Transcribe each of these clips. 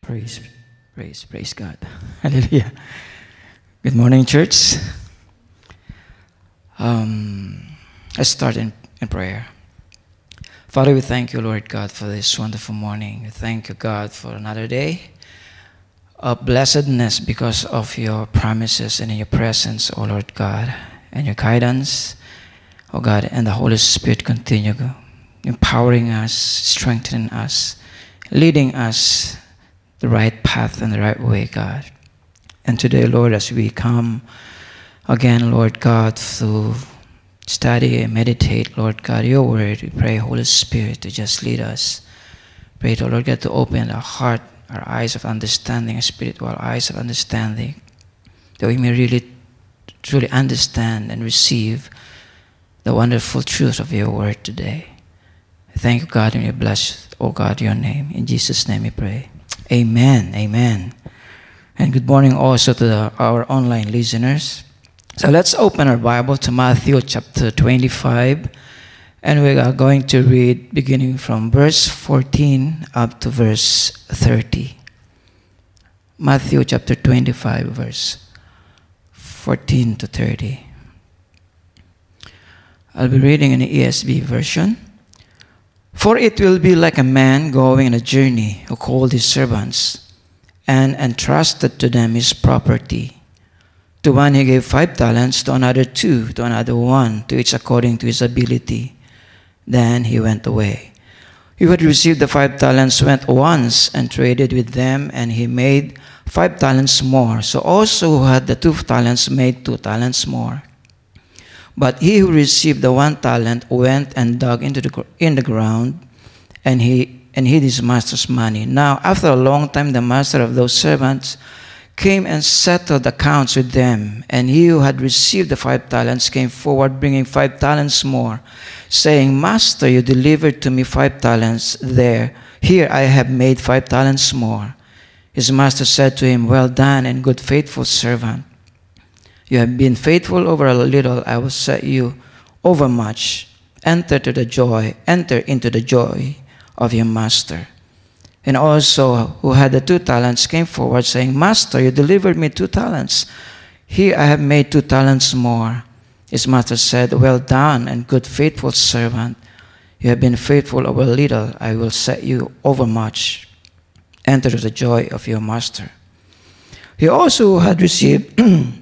Praise, praise God. Hallelujah. Good morning, church. Let's start in prayer. Father, we thank you, Lord God, for this wonderful morning. We thank you, God, for another day of blessedness because of your promises and in your presence, O Lord God, and your guidance, O God, and the Holy Spirit continue empowering us, strengthening us, leading us the right path and the right way, God. And today, Lord, as we come again, Lord God, to study and meditate, Lord God, your word, we pray, Holy Spirit, to just lead us. Pray, to Lord God, to open our heart, our eyes of understanding, our spiritual eyes of understanding, that we may really, truly understand and receive the wonderful truth of your word today. Thank you, God, and we bless, oh God, your name. In Jesus' name we pray. Amen. Amen. And good morning also to our online listeners. So let's open our Bible to Matthew chapter 25. And we are going to read beginning from verse 14 up to verse 30. Matthew chapter 25, verse 14 to 30. I'll be reading in the ESV version. For it will be like a man going on a journey who called his servants and entrusted to them his property. To one he gave 5 talents, to another 2, to another 1, to each according to his ability. Then he went away. He who had received the 5 talents went once and traded with them, and he made 5 talents more. So also who had the 2 talents made 2 talents more. But he who received the 1 talent went and dug in the ground, and hid his master's money. Now, after a long time, the master of those servants came and settled accounts with them. And he who had received the 5 talents came forward, bringing 5 talents more, saying, Master, you delivered to me 5 talents. Here I have made 5 talents more. His master said to him, Well done, and good faithful servant. You have been faithful over a little, I will set you over much. Enter into the joy of your master. And also, who had the 2 talents came forward, saying, Master, you delivered me 2 talents. Here I have made 2 talents more. His master said, Well done, and good faithful servant. You have been faithful over a little, I will set you over much. Enter into the joy of your master. He also had received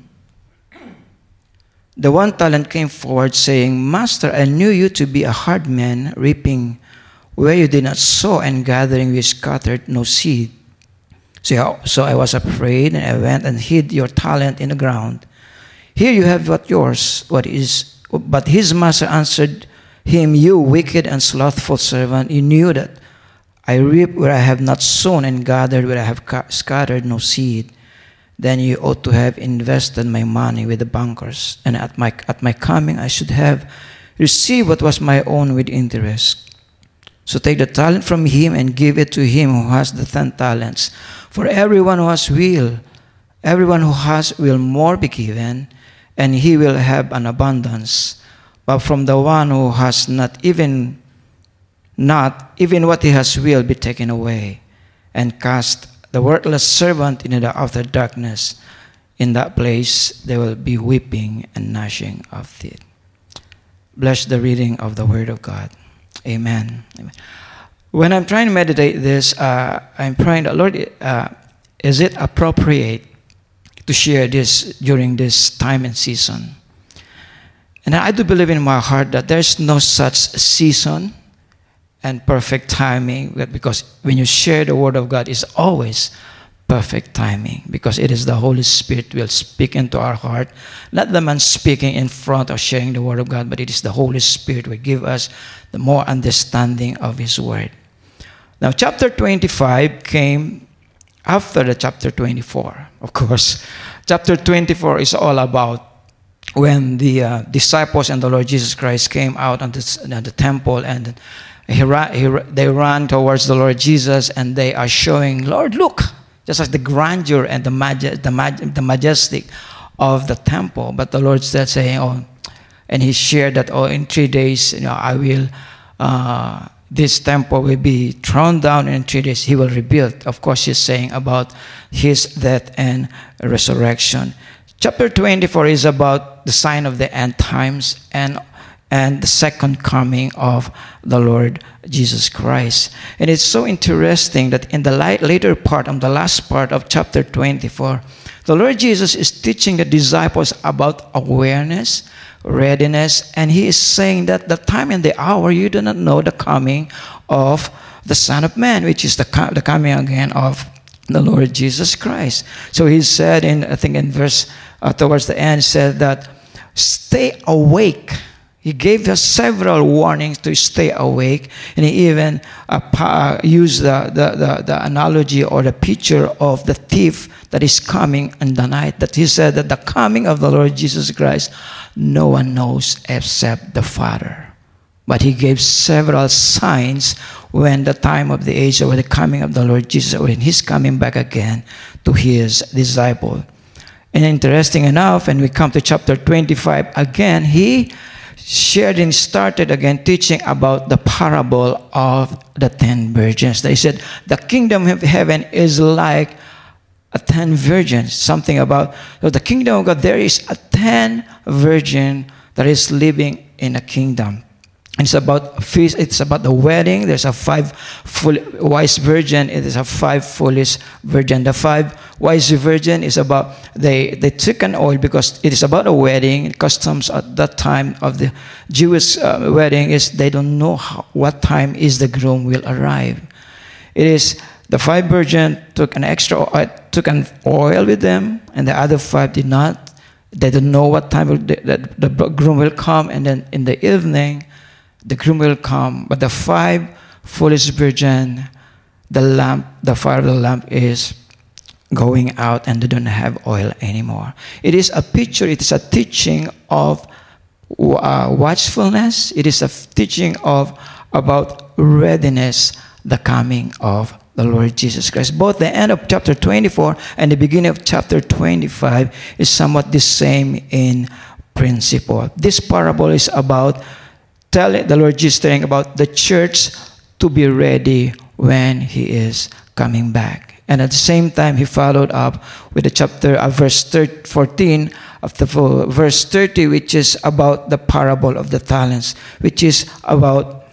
the 1 talent came forward, saying, Master, I knew you to be a hard man, reaping where you did not sow, and gathering where you scattered no seed. So I was afraid, and I went and hid your talent in the ground. Here you have what is. But his master answered him, You wicked and slothful servant, you knew that I reap where I have not sown, and gathered where I have scattered no seed. Then you ought to have invested my money with the bankers, and at my coming I should have received what was my own with interest. So take the talent from him and give it to him who has the 10 talents. For everyone who has will more be given, and he will have an abundance. But from the one who has not even what he has will be taken away, and cast the worthless servant into the outer darkness. In that place there will be weeping and gnashing of teeth. Bless the reading of the word of God. Amen. Amen. When I'm trying to meditate this, I'm praying that, Lord, is it appropriate to share this during this time and season? And I do believe in my heart that there's no such season and perfect timing, because when you share the word of God, it's always perfect timing, because it is the Holy Spirit will speak into our heart, not the man speaking in front or sharing the word of God, but it is the Holy Spirit will give us the more understanding of his word. Now, chapter 25 came after the chapter 24. Of course, chapter 24 is all about when the disciples and the Lord Jesus Christ came out on the temple, and they ran towards the Lord Jesus, and they are showing, Lord, look, just like the grandeur and the majestic of the temple. But the Lord said, saying, and he shared that, in 3 days, I will this temple will be thrown down, and in 3 days he will rebuild. Of course, he's saying about his death and resurrection. Chapter 24 is about the sign of the end times and the second coming of the Lord Jesus Christ. And it's so interesting that in the later part, the last part of chapter 24, the Lord Jesus is teaching the disciples about awareness, readiness, and he is saying that the time and the hour you do not know the coming of the Son of Man, which is the coming again of the Lord Jesus Christ. So he said in verse towards the end, said that stay awake. He gave us several warnings to stay awake, and he even used the analogy or the picture of the thief that is coming in the night. That he said that the coming of the Lord Jesus Christ, no one knows except the Father. But he gave several signs when the time of the age, or the coming of the Lord Jesus, or when he's coming back again to his disciple. And interesting enough, when we come to chapter 25, again, he shared and started again teaching about the parable of the 10 virgins. They said, the kingdom of heaven is like 10 virgins. Something about the kingdom of God, there is a 10 virgin that is living in a kingdom. It's about feast. It's about the wedding. There's a 5 wise virgin. It is a 5 foolish virgin. The 5 wise virgin is about they took an oil because it is about a wedding. Customs at that time of the Jewish wedding is they don't know what time is the groom will arrive. It is the 5 virgin took an oil with them, and the other 5 did not. They don't know what time the groom will come, and then in the evening, the groom will come. But the 5 foolish virgin, the fire of the lamp is going out, and they don't have oil anymore. It is a picture, it is a teaching of watchfulness. It is a teaching about readiness, the coming of the Lord Jesus Christ. Both the end of chapter 24 and the beginning of chapter 25 is somewhat the same in principle. This parable is about the Lord Jesus telling about the church to be ready when he is coming back. And at the same time, he followed up with the chapter verse 14 of the verse 30, which is about the parable of the talents, which is about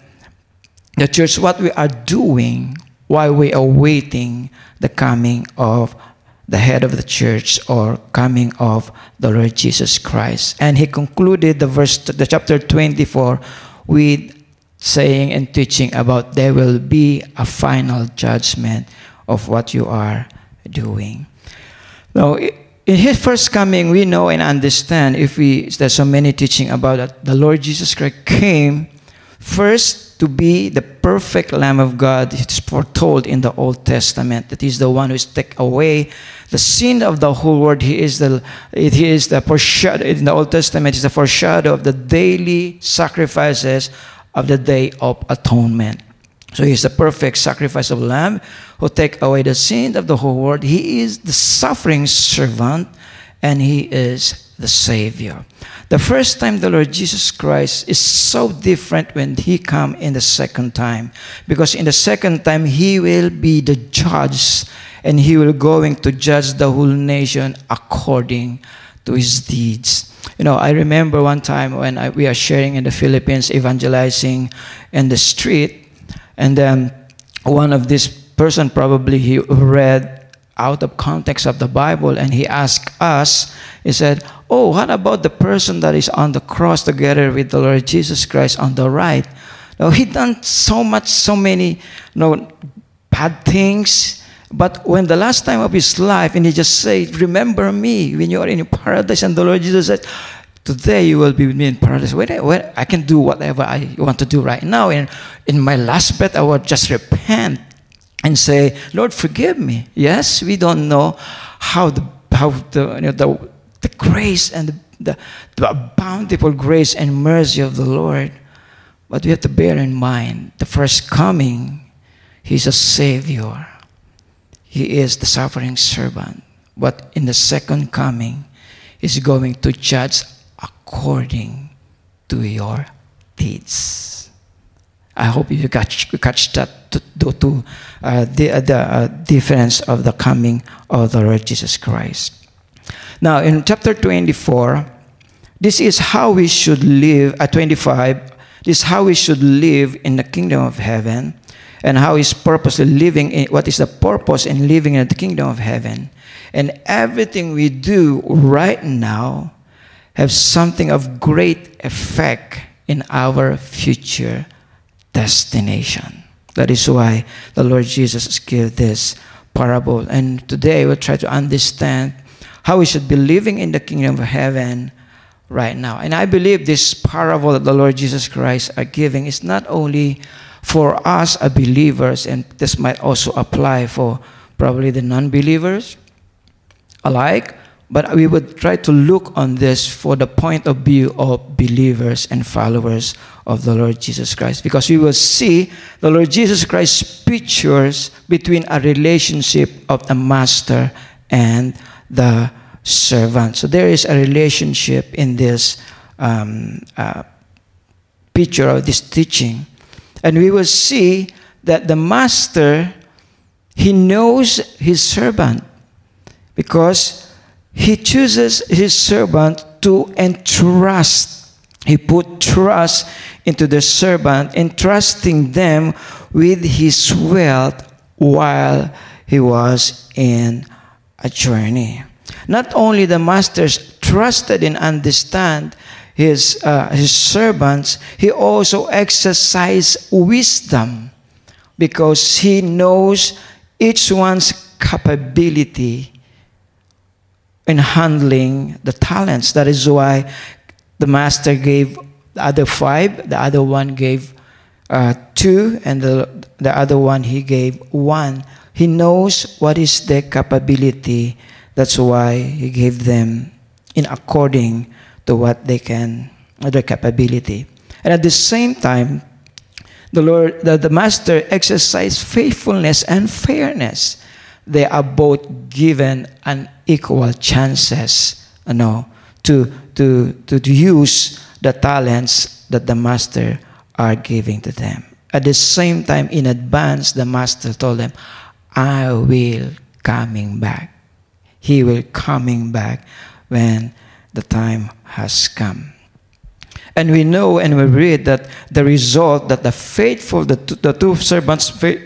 the church, what we are doing while we are waiting the coming of the head of the church, or coming of the Lord Jesus Christ. And he concluded the chapter 24 with saying and teaching about there will be a final judgment of what you are doing. Now, in his first coming, we know and understand, there's so many teaching about that, the Lord Jesus Christ came first to be the perfect Lamb of God. It's foretold in the Old Testament that he's the one who takes away the sin of the whole world. He is the foreshadow in the Old Testament. Is the foreshadow of the daily sacrifices of the Day of Atonement. So he is the perfect sacrifice of Lamb who take away the sin of the whole world. He is the suffering servant, and he is the Savior. The first time the Lord Jesus Christ is so different when he come in the second time, because in the second time he will be the judge, and he will going to judge the whole nation according to his deeds. I remember one time when we are sharing in the Philippines, evangelizing in the street, and then one of this person, probably he read out of context of the Bible, and he asked us, he said, oh, what about the person that is on the cross together with the Lord Jesus Christ on the right? Now, he done so many bad things, but when the last time of his life, and he just said, remember me when you are in paradise, and the Lord Jesus said, today you will be with me in paradise. Where I can do whatever I want to do right now. And in my last breath, I will just repent and say, Lord, forgive me. Yes, we don't know how the grace and the bountiful grace and mercy of the Lord, but we have to bear in mind the first coming, he's a Savior. He is the suffering servant. But in the second coming, he's going to judge according to your deeds. I hope you catch that the difference of the coming of the Lord Jesus Christ. Now, in chapter 24, this is how we should live. At 25, this is how we should live in the kingdom of heaven, and how is purposely living in, what is the purpose in living in the kingdom of heaven. And everything we do right now have something of great effect in our future destination. That is why the Lord Jesus gave this parable. And today we'll try to understand how we should be living in the kingdom of heaven right now. And I believe this parable that the Lord Jesus Christ are giving is not only for us as believers, and this might also apply for probably the non-believers alike, but we would try to look on this for the point of view of believers and followers of the Lord Jesus Christ. Because we will see the Lord Jesus Christ pictures between a relationship of the master and the servant. So there is a relationship in this picture of this teaching. And we will see that the master, he knows his servant because he chooses his servant to entrust. He put trust into the servant, entrusting them with his wealth while he was in a journey. Not only the masters trusted and understand his servants, he also exercised wisdom because he knows each one's capability in handling the talents. That is why the master gave the other 5, the other one gave 2, and the other one he gave 1. He knows what is their capability. That's why he gave them in according to what they can, their capability. And at the same time, the master exercised faithfulness and fairness. They are both given an equal chances, to use the talents that the master are giving to them. At the same time, in advance, the master told them, I will coming back. He will coming back when the time has come. And we know and we read that the result that the two servants'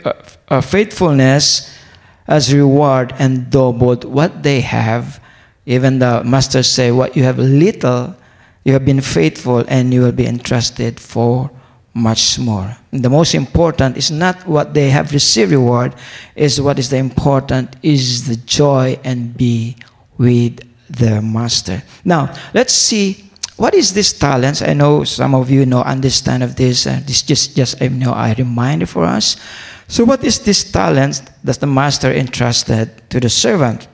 faithfulness as reward and doubled what they have. Even the master say, what you have little, you have been faithful, and you will be entrusted for much more. And the most important is not what they have received reward, is what is the important is the joy and be with the master. Now, let's see, what is this talents? I know some of you understand of this. This just a reminder for us. So what is this talent that the master entrusted to the servant?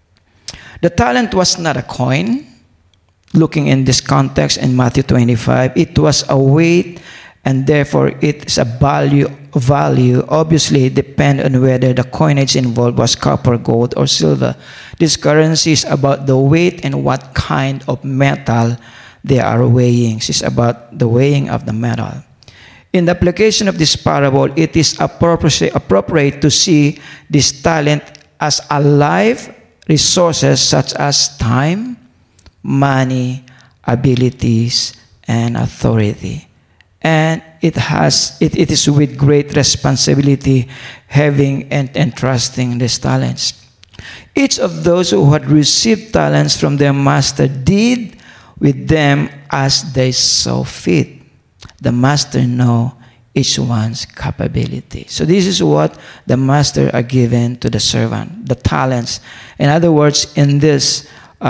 The talent was not a coin. Looking in this context in Matthew 25, it was a weight, and therefore it is a value. Obviously, depend on whether the coinage involved was copper, gold, or silver. This currency is about the weight and what kind of metal they are weighing. It's about the weighing of the metal. In the application of this parable, it is appropriate to see this talent as a life resources such as time, money, abilities, and authority. And it is with great responsibility having and entrusting these talents. Each of those who had received talents from their master did with them as they saw fit. The master know each one's capability. So this is what the master are given to the servant, the talents. In other words, in this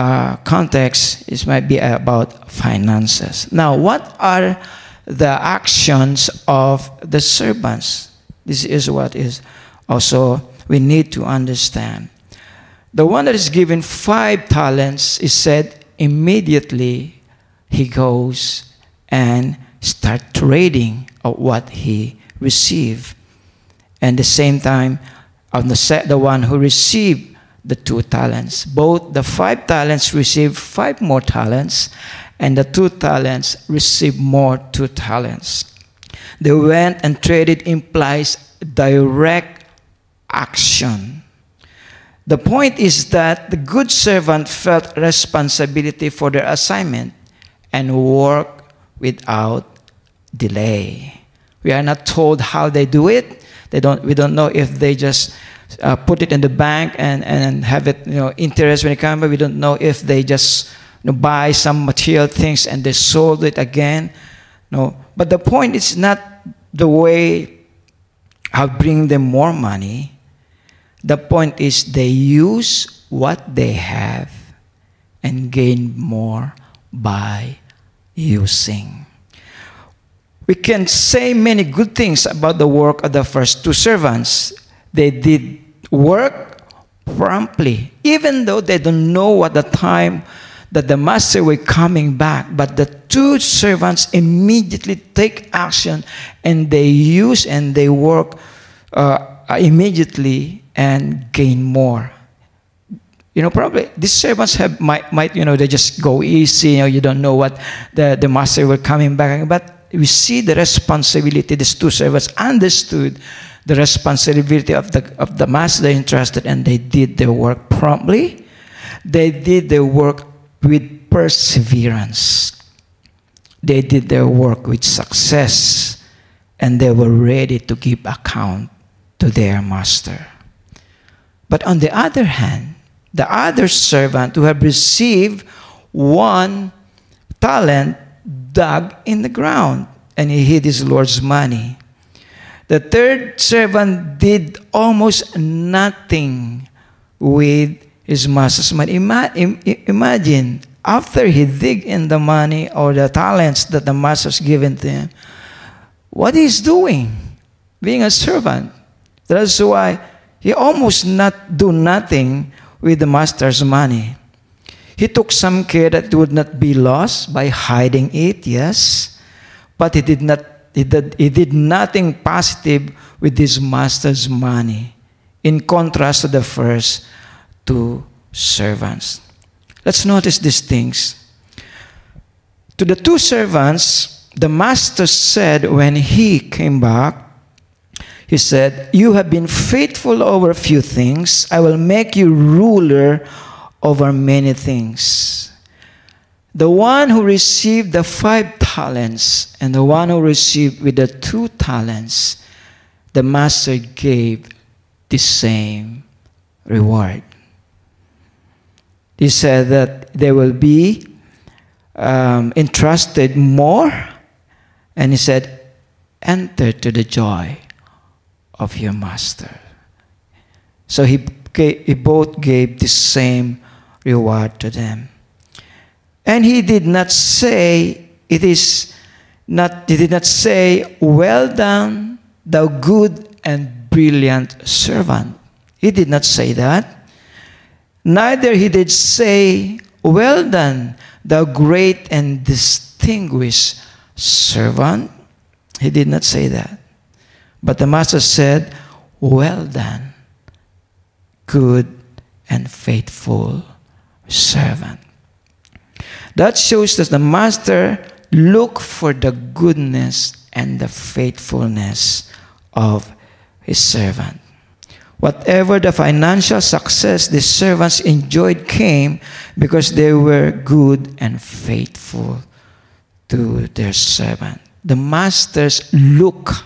context, it might be about finances. Now, what are the actions of the servants? This is what is also we need to understand. The one that is given 5 talents is said immediately he goes and start trading of what he received. And the same time, on the one who received the 2 talents, both the 5 talents received 5 more talents, and the 2 talents received more 2 talents. They went and traded implies direct action. The point is that the good servant felt responsibility for their assignment and worked without delay. We are not told how they do it. We don't know if they just put it in the bank and have it, interest when it comes. We don't know if they just buy some material things and they sold it again. No, but the point is not the way how bring them more money. The point is they use what they have and gain more by using. We can say many good things about the work of the first two servants. They did work promptly, even though they don't know what the time that the master will coming back. But the two servants immediately take action, and they use and they work immediately and gain more. Probably these servants might they just go easy. You don't know what the master will coming back. But we see the responsibility. These two servants understood the responsibility of the master they entrusted, and they did their work promptly. They did their work with perseverance. They did their work with success, and they were ready to give account to their master. But on the other hand, the other servant who had received 1 talent dug in the ground, and he hid his Lord's money. The third servant did almost nothing with his master's money. Imagine, after he dig in the money or the talents that the master's given to him, what he's doing, being a servant. That's why he almost not do nothing with the master's money. He took some care that it would not be lost by hiding it, yes, but he did nothing positive with his master's money, in contrast to the first two servants. Let's notice these things. To the two servants, the master said when he came back, he said, "You have been faithful over a few things. I will make you ruler over many things." The one who received the 5 talents and the one who received with the 2 talents, the master gave the same reward. He said that they will be entrusted more, and he said, "Enter to the joy of your master." So he both gave the same reward to them. And he did not say, "Well done, thou good and brilliant servant." He did not say that. Neither he did say, "Well done, thou great and distinguished servant." He did not say that. But the master said, "Well done, good and faithful servant." That shows that the master looked for the goodness and the faithfulness of his servant. Whatever the financial success the servants enjoyed came because they were good and faithful to their servant. The masters look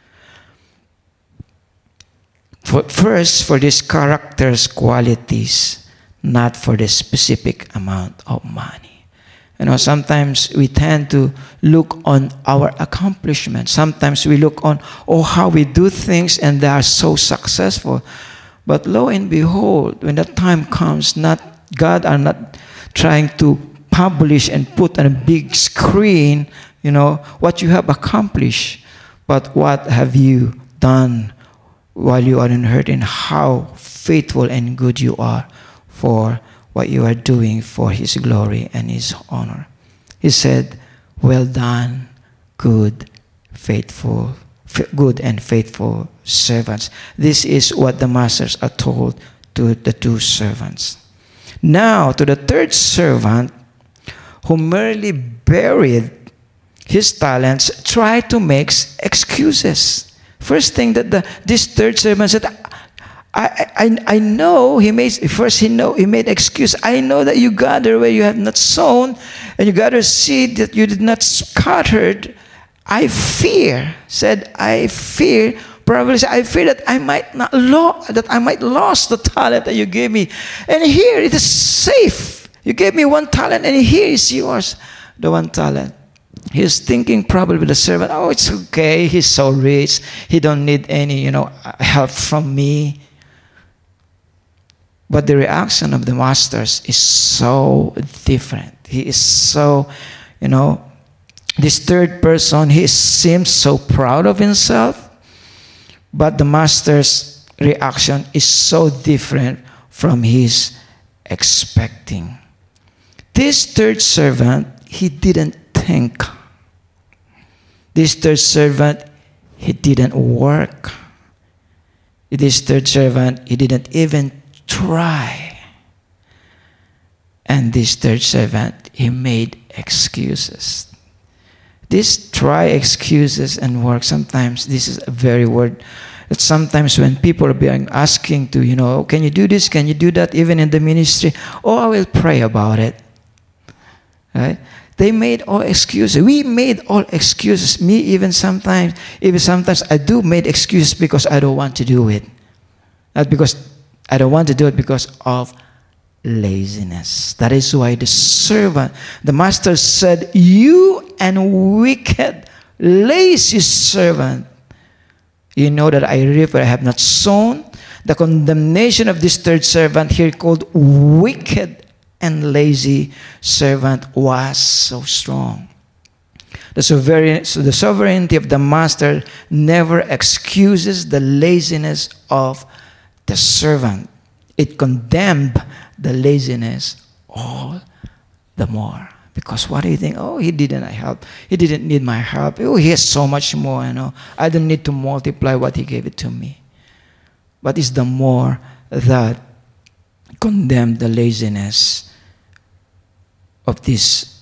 first for these characters, qualities, not for the specific amount of money. Sometimes we tend to look on our accomplishments. Sometimes we look on, how we do things and they are so successful. But lo and behold, when that time comes, God are not trying to publish and put on a big screen, what you have accomplished. But what have you done while you are in hurt, and how faithful and good you are for what you are doing for His glory and His honor. He said, "Well done, good and faithful servants." This is what the masters are told to the 2 servants. Now, to the 3rd servant, who merely buried his talents, tried to make excuses. First thing that this third servant said, I know he made excuse. I know that you gather where you have not sown, and you gather seed that you did not scattered. I fear that I might lose the talent that you gave me. And here it is safe. You gave me 1 talent, and here is yours, the 1 talent. He's thinking probably the servant, oh, it's okay. He's so rich. He don't need any, help from me. But the reaction of the masters is so different. He is so, this third person, he seems so proud of himself. But the master's reaction is so different from his expecting. This third servant, he didn't think. This third servant, he didn't work. This third servant, he didn't even try. And this third servant, he made excuses. This try, excuses, and work, sometimes this is a very word that sometimes when people are being asking to, can you do this, can you do that, even in the ministry, I will pray about it. Right? They made all excuses. We made all excuses. Me even sometimes I do make excuses because I don't want to do it. Not because I don't want to do it because of laziness. That is why the master said, you and wicked, lazy servant. You know that I reap where I have not sown. The condemnation of this third servant here called wicked and lazy servant was so strong. The sovereignty of the master never excuses the laziness of the servant. It condemned the laziness all the more. Because what do you think? He didn't help. He didn't need my help. He has so much more, I don't need to multiply what he gave it to me. But it's the more that condemned the laziness of this,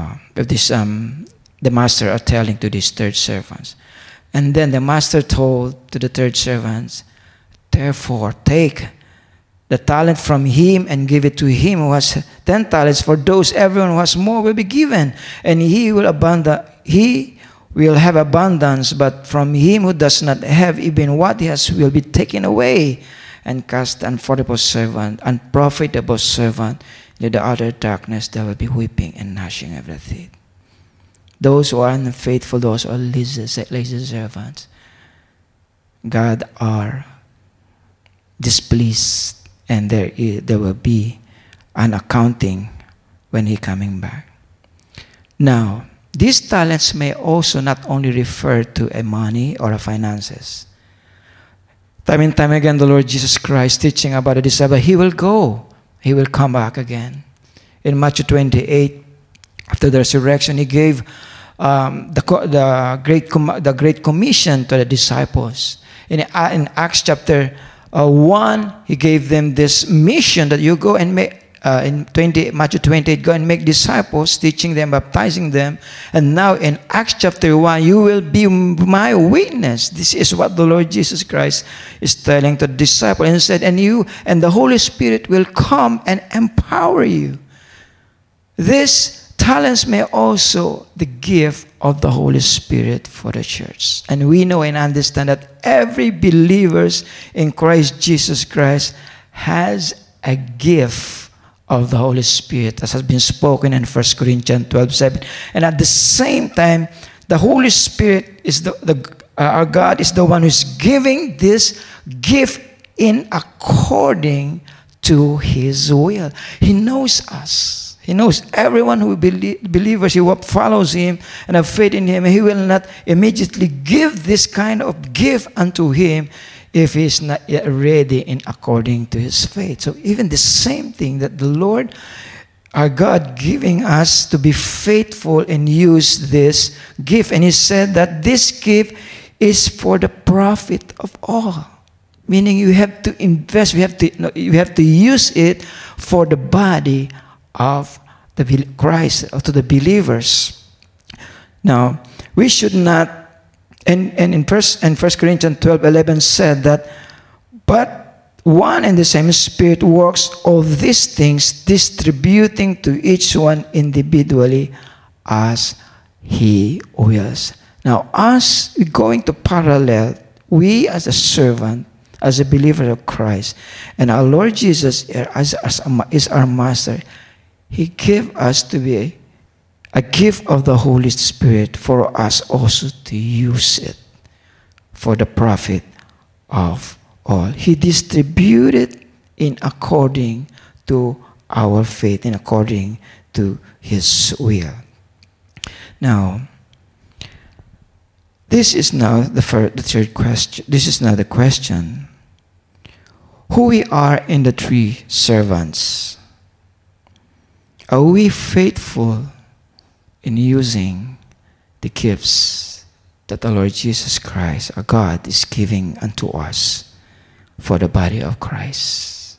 the master are telling to these third servants. And then the master told to the third servants, therefore, take the talent from him and give it to him who has 10 talents. For those, everyone who has more will be given, and he will have abundance. But from him who does not have, even what he has will be taken away, and cast unprofitable servant into the utter darkness. There will be weeping and gnashing of the teeth. Those who are unfaithful, those who are lazy servants, God are displeased, and there will be an accounting when he coming back. Now, these talents may also not only refer to a money or a finances. Time and time again, the Lord Jesus Christ teaching about the disciple, he will go. He will come back again. In Matthew 28, after the resurrection, he gave the Great Commission to the disciples. In Acts chapter 1, he gave them this mission that you go and make, Matthew 28, go and make disciples, teaching them, baptizing them. And now in Acts chapter 1, you will be my witness. This is what the Lord Jesus Christ is telling to the disciples. And he said, and you and the Holy Spirit will come and empower you. These talents may also the gift of the Holy Spirit for the church. And we know and understand that every believer in Christ Jesus Christ has a gift of the Holy Spirit, as has been spoken in 1 Corinthians 12:7. And at the same time, the Holy Spirit is our God is the one who's giving this gift in according to His will. He knows us. He knows everyone who believers who follows Him and have faith in Him. He will not immediately give this kind of gift unto him if he is not yet ready in according to his faith. So even the same thing that the Lord, our God, giving us to be faithful and use this gift. And He said that this gift is for the profit of all. Meaning you have to invest, you have to use it for the body of the Christ, or to the believers. Now, we should not, and in First Corinthians 12:11 said that, but one and the same Spirit works all these things, distributing to each one individually as He wills. Now, as we're going to parallel, we as a servant, as a believer of Christ, and our Lord Jesus is our Master, He gave us to be a gift of the Holy Spirit for us also to use it for the profit of all. He distributed in according to our faith, in according to His will. Now, this is now the third question. This is now the question. Who we are in the three servants? Are we faithful in using the gifts that the Lord Jesus Christ, our God, is giving unto us for the body of Christ?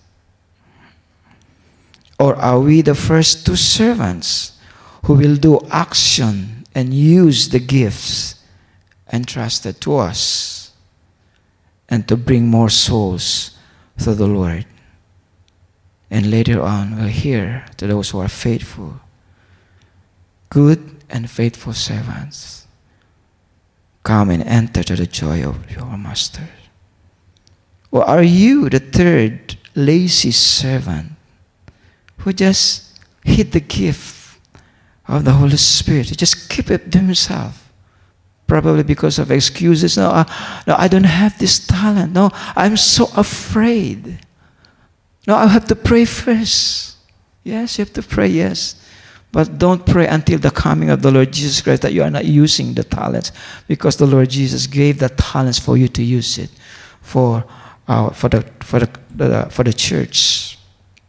Or are we the first two servants who will do action and use the gifts entrusted to us and to bring more souls to the Lord? And later on, we'll hear to those who are faithful, good and faithful servants, come and enter to the joy of your master. Or are you the third lazy servant who just hid the gift of the Holy Spirit? He just keep it to himself. Probably because of excuses. No, I don't have this talent. No, I'm so afraid. No, I have to pray first. Yes, you have to pray, yes. But don't pray until the coming of the Lord Jesus Christ that you are not using the talents, because the Lord Jesus gave the talents for you to use it for the church.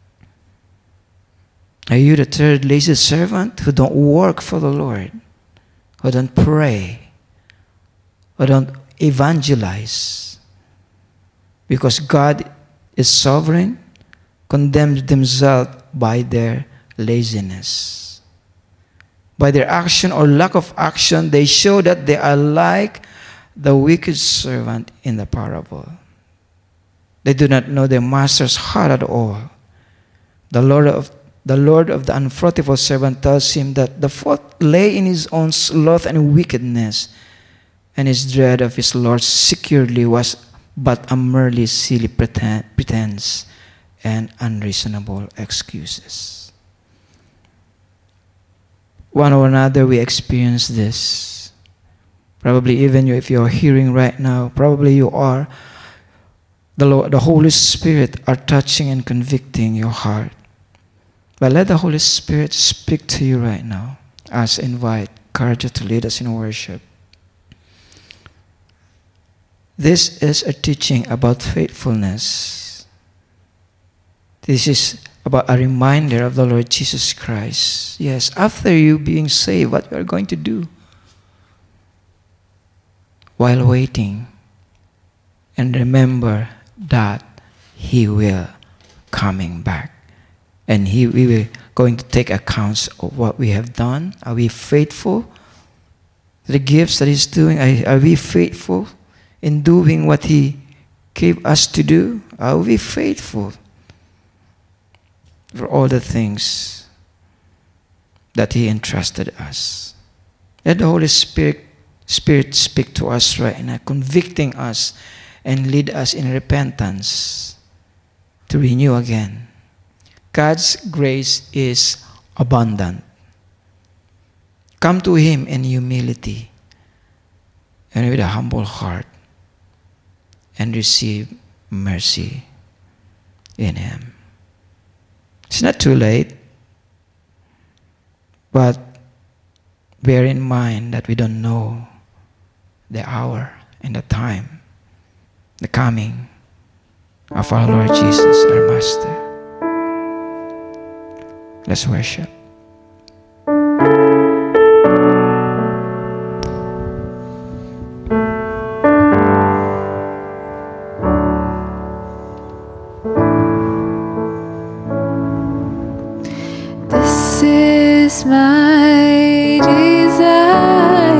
Are you the third lazy servant who don't work for the Lord, who don't pray, who don't evangelize? Because God is sovereign, condemns themselves by their laziness. By their action or lack of action, they show that they are like the wicked servant in the parable. They do not know their master's heart at all. The Lord of the unfruitful servant tells him that the fault lay in his own sloth and wickedness, and his dread of his Lord securely was but a merely silly pretense and unreasonable excuses. One or another, we experience this. Probably even you, if you are hearing right now, probably you are. The Holy Spirit are touching and convicting your heart. But let the Holy Spirit speak to you right now as I invite Karja to lead us in worship. This is a teaching about faithfulness. This is about a reminder of the Lord Jesus Christ. Yes, after you being saved, what you are going to do while waiting. And remember that He will coming back. And we will going to take accounts of what we have done. Are we faithful to the gifts that He's doing? Are we faithful in doing what He gave us to do? Are we faithful for all the things that He entrusted us? Let the Holy Spirit speak to us right now, convicting us and lead us in repentance to renew again. God's grace is abundant. Come to Him in humility and with a humble heart and receive mercy in Him. It's not too late, but bear in mind that we don't know the hour and the time, the coming of our Lord Jesus, our Master. Let's worship. This is my desire,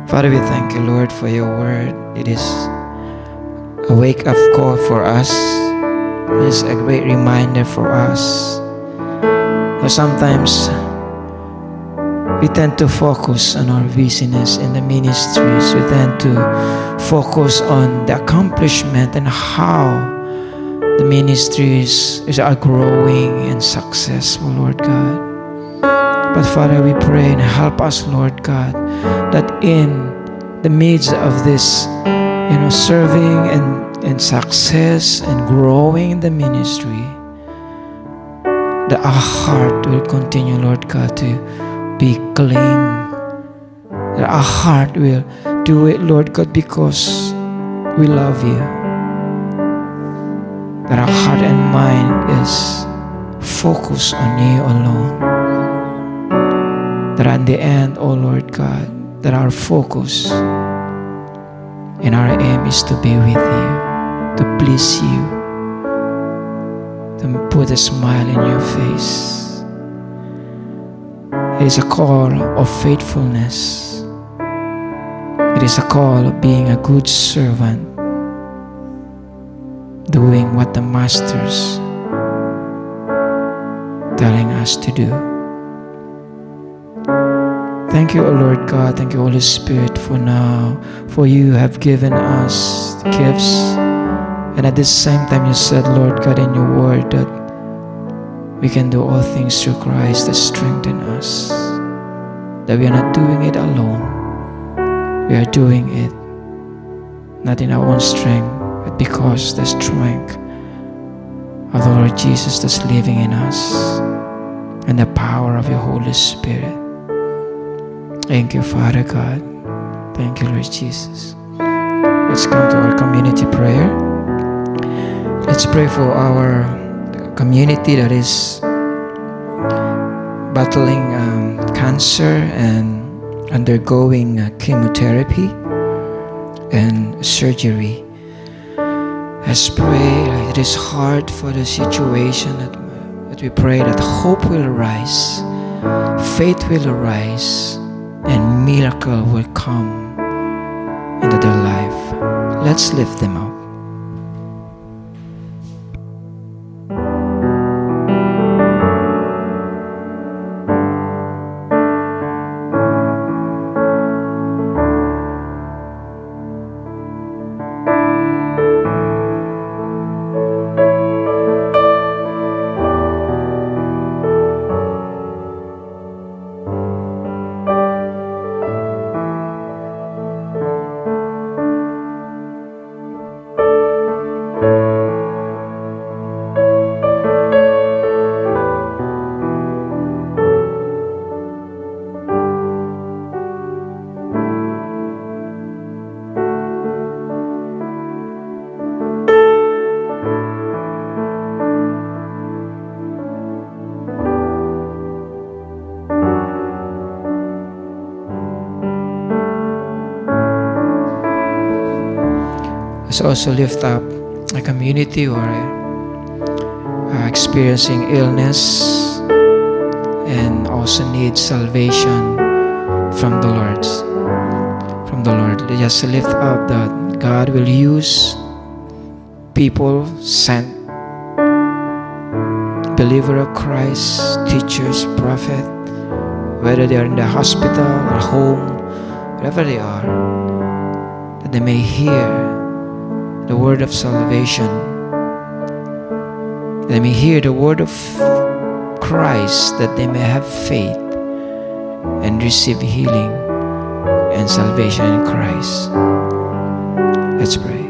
Father, we thank you, Lord, for your word. It is a wake-up call for us. It is a great reminder for us. But sometimes we tend to focus on our busyness in the ministries. We tend to focus on the accomplishment and how the ministries are growing and successful, Lord God. But Father, we pray and help us, Lord God, that in the midst of this, serving and success and growing in the ministry, that our heart will continue, Lord God, to be clean. That our heart will do it, Lord God, because we love you. That our heart and mind is focused on you alone. That at the end, oh Lord God, that our focus and our aim is to be with you, to please you, to put a smile in your face. It is a call of faithfulness. It is a call of being a good servant, doing what the Master's telling us to do. Thank you, O Lord God. Thank you, Holy Spirit, for now. For you have given us the gifts. And at the same time, you said, Lord God, in your word that we can do all things through Christ that strengthen us. That we are not doing it alone. We are doing it not in our own strength, but because the strength of the Lord Jesus that's living in us and the power of your Holy Spirit. Thank you, Father God. Thank you, Lord Jesus. Let's come to our community prayer. Let's pray for our community that is battling cancer and undergoing chemotherapy and surgery. Let's pray. It is hard for the situation that we pray that hope will arise, faith will arise, and miracle will come into their life. Let's lift them up. Let's also lift up a community who are experiencing illness and also need salvation from the Lord. Just lift up that God will use people sent, believer of Christ, teachers, prophet, whether they are in the hospital or home, wherever they are, that they may hear the word of salvation. They may hear the word of Christ, that they may have faith and receive healing and salvation in Christ. Let's pray.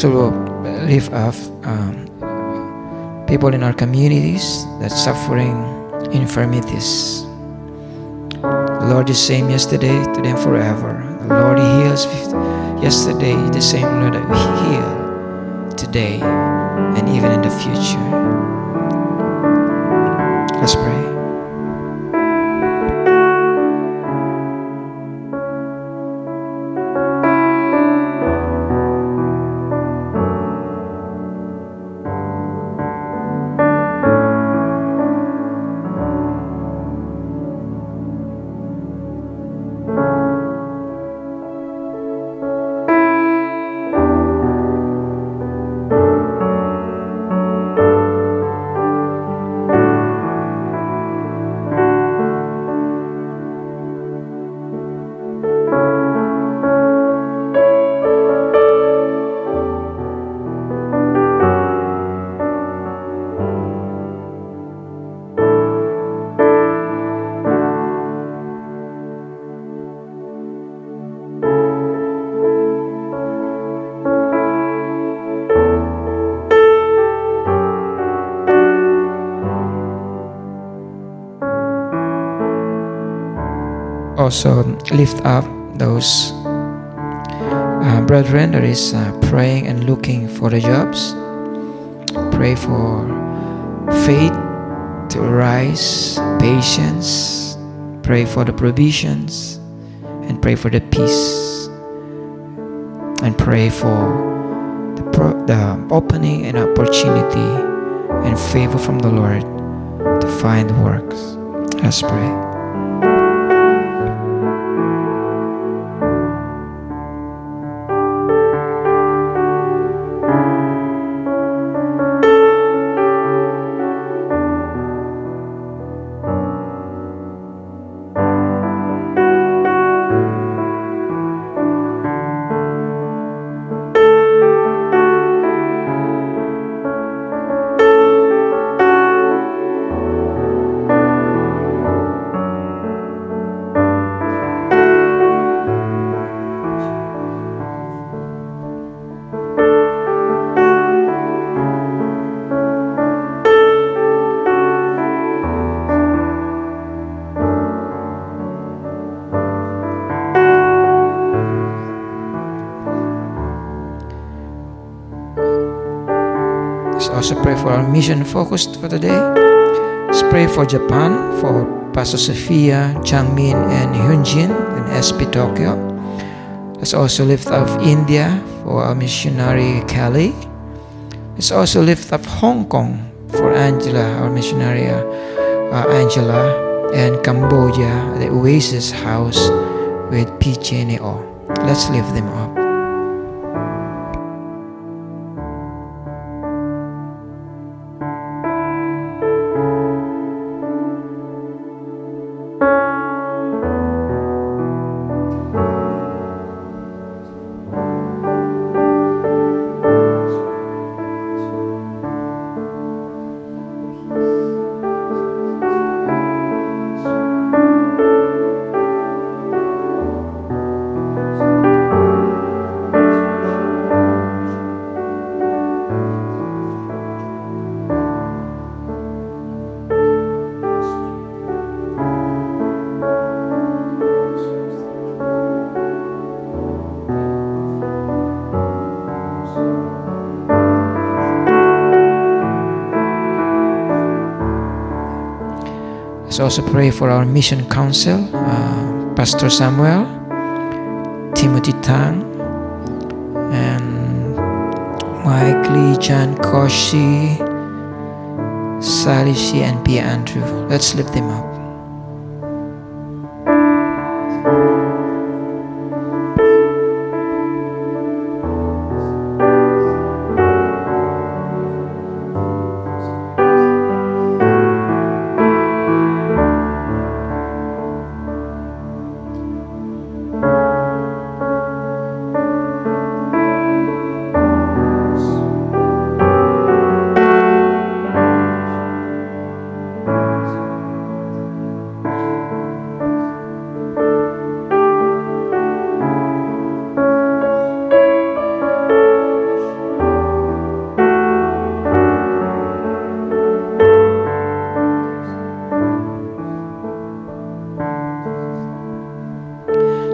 to lift up people in our communities that's suffering infirmities. The Lord is the same yesterday, today, and forever. The Lord heals yesterday, the same Lord that we heal today, and even in the future. Let's pray. Also lift up those brethren that is praying and looking for the jobs. Pray for faith to rise, patience. Pray for the provisions, and pray for the peace, and pray for the opening and opportunity and favor from the Lord to find works. Let's pray. Let's also pray for our mission focus for today. Let's pray for Japan, for Pastor Sophia, Changmin, and Hyunjin in SP Tokyo. Let's also lift up India for our missionary Kelly. Let's also lift up Hong Kong for Angela, our missionary Angela, and Cambodia, the Oasis House with PCNO. Let's lift them up. Let's also pray for our mission council, Pastor Samuel, Timothy Tang, and Mike Lee, John Koshi, Sally Shi, and Pia Andrew. Let's lift them up.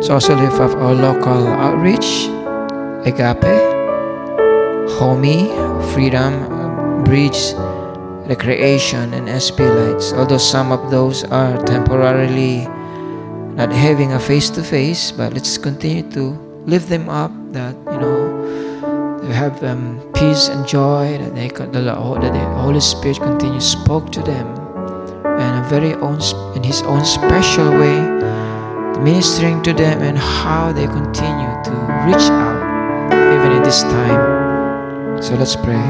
Let's also lift up our local outreach, Agape, Homey, Freedom, Bridge, Recreation, and SP Lights. Although some of those are temporarily not having a face-to-face, but let's continue to lift them up, that they have peace and joy, that the Holy Spirit continues spoke to them in His own special way, ministering to them, and how they continue to reach out even at this time. So let's pray.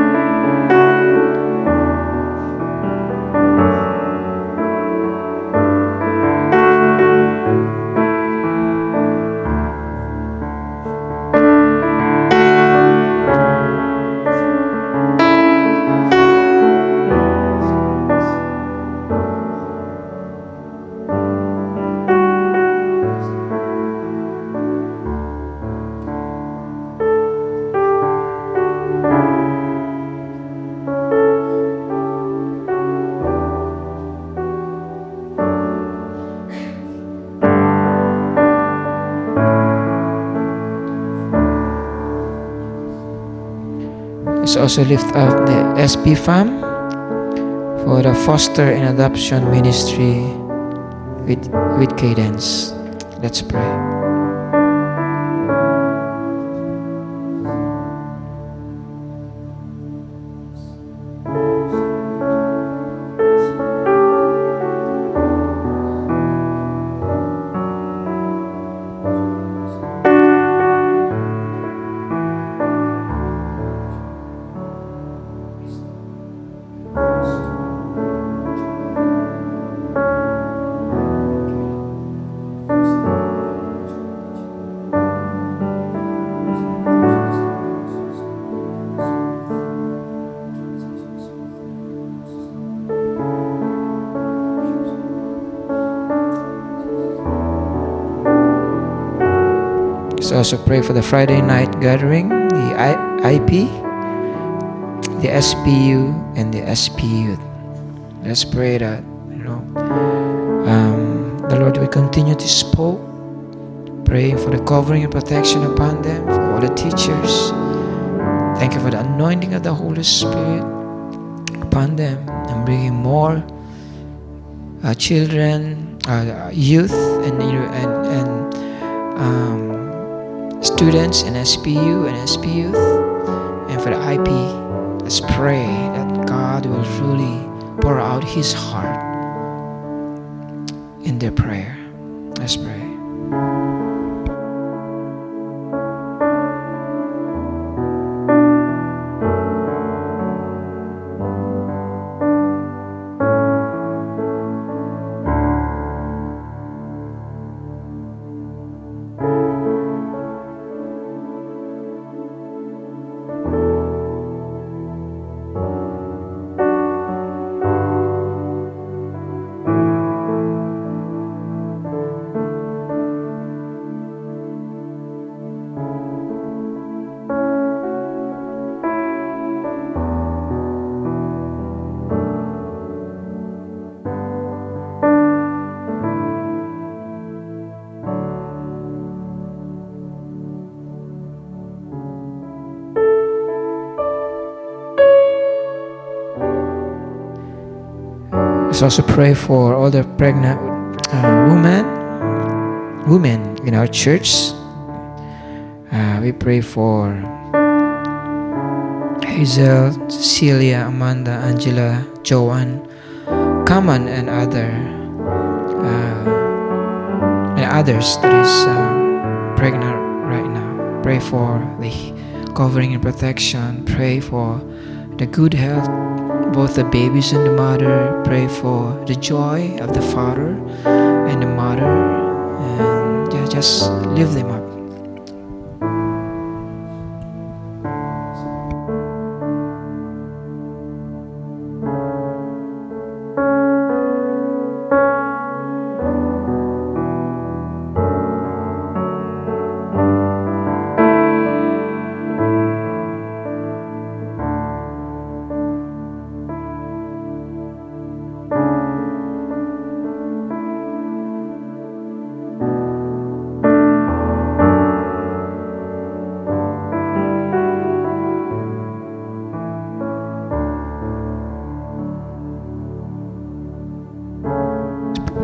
Let's also lift up the SP Fam for the foster and adoption ministry with Cadence. Let's pray. Let's also pray for the Friday night gathering, the IP, the SPU, and the SP Youth. Let's pray that the Lord will continue to speak, praying for the covering and protection upon them, for all the teachers. Thank you for the anointing of the Holy Spirit upon them, and bringing more children, youth, and students in SPU and SP Youth, and for the IP. Let's pray that God will truly pour out His heart in their prayer. Let's pray. Let's also pray for all the pregnant women in our church. We pray for Hazel, Cecilia, Amanda, Angela, Joanne, Kaman, and others that is pregnant right now. Pray for the covering and protection. Pray for the good health, both the babies and the mother. Pray for the joy of the father and the mother, and just lift them up.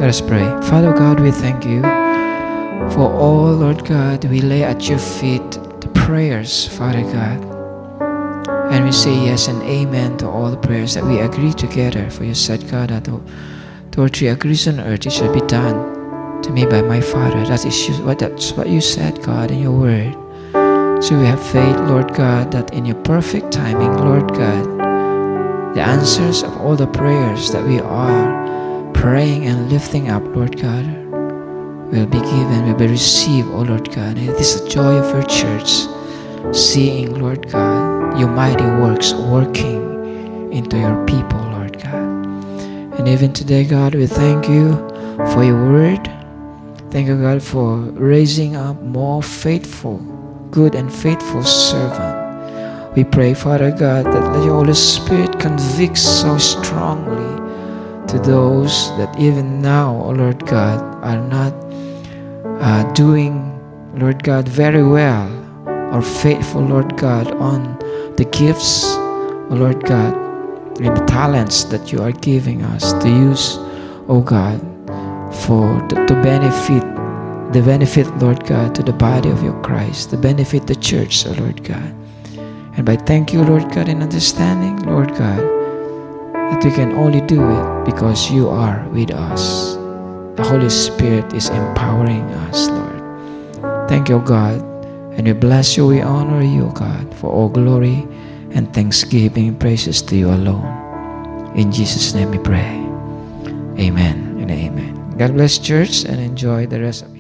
Let us pray. Father God, we thank you for all, Lord God, we lay at your feet the prayers, Father God. And we say yes and amen to all the prayers that we agree together. For you said, God, that two or three agrees on earth, it shall be done to me by my Father. That's what you said, God, in your word. So we have faith, Lord God, that in your perfect timing, Lord God, the answers of all the prayers that we are praying and lifting up, Lord God, will be given, will be received, oh Lord God. And it is the joy of your church, seeing, Lord God, your mighty works working into your people, Lord God. And even today, God, we thank you for your word. Thank you, God, for raising up more faithful, good and faithful servant. We pray, Father God, that let your Holy Spirit convict so strongly to those that even now, oh Lord God, are not doing, Lord God, very well or faithful, Lord God, on the gifts, oh Lord God, and the talents that you are giving us to use, oh God, to benefit, Lord God, to the body of your Christ, to benefit the church, oh Lord God. And by thank you, Lord God, in understanding, Lord God, that we can only do it because you are with us. The Holy Spirit is empowering us, Lord. Thank you, God. And we bless you, we honor you, God, for all glory and thanksgiving and praises to you alone. In Jesus' name we pray. Amen and amen. God bless church and enjoy the rest of